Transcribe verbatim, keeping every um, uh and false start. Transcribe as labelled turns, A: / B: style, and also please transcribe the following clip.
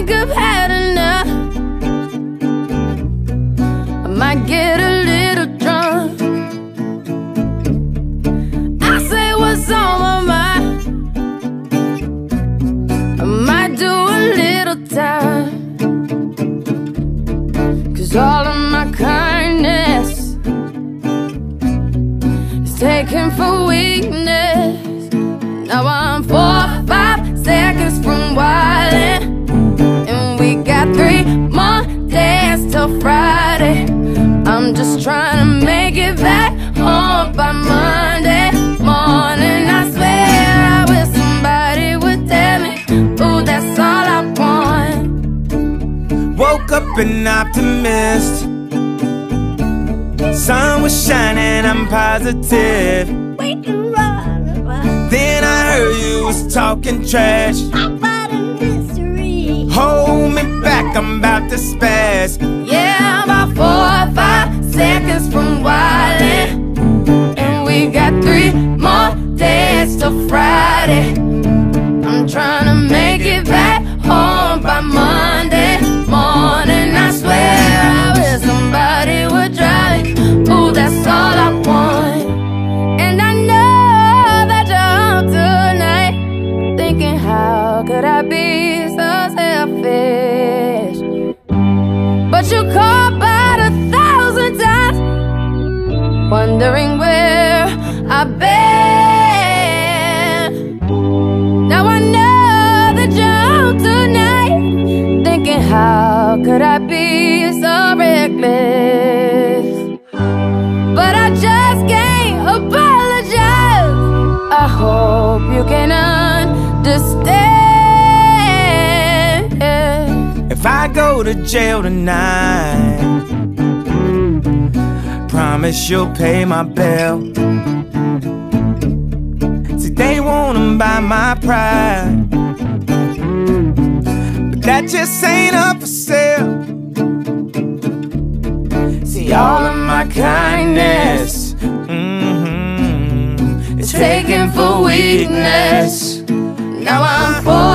A: think I've had enough. I might get a little drunk. I say what's on my mind. I might do a little time. Cause all of my kindness is taken for weakness. Now I'm four or five seconds from wildin', and we got three more days till Friday. I'm just trying to make it back home by Monday morning. I swear I wish somebody would tell me, ooh, that's all I want.
B: Woke up an optimist. Sun was shining, I'm positive. Then I heard you was talking trash
A: about a mystery.
B: Hold me back, I'm about to spaz.
A: Yeah, about four or five seconds from wildin', and we got three more days till Friday. I'm trying to make it back home by Monday morning. I swear I wish somebody would drive me. Ooh, that's all I want. And I know that you're up tonight, thinking how could I be so selfish? But you called about a thousand times, wondering where I've been. Now I know that you're out tonight, thinking how could I be so reckless? But I just can't apologize. I hope you can understand.
B: If I go to jail tonight, promise you'll pay my bill. See, they wanna buy my pride, but that just ain't up for sale. See, all of my kindness, mm-hmm, it's taken for weakness. Now I'm full